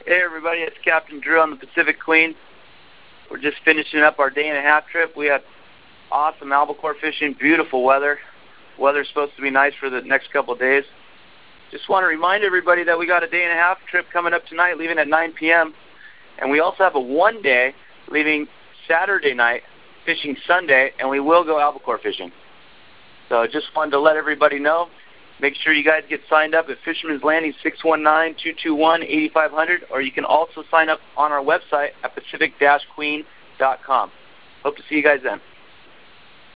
Hey everybody, it's Captain Drew on the Pacific Queen. We're just finishing up our day-and-a-half trip. We had awesome albacore fishing, beautiful weather. Weather's supposed to be nice for the next couple of days. Just want to remind everybody that we got a day-and-a-half trip coming up tonight, leaving at 9 p.m. And we also have a one-day leaving Saturday night, fishing Sunday, and we will go albacore fishing. So just wanted to let everybody know. Make sure you guys get signed up at Fisherman's Landing 619-221-8500, or you can also sign up on our website at pacific-queen.com. Hope to see you guys then.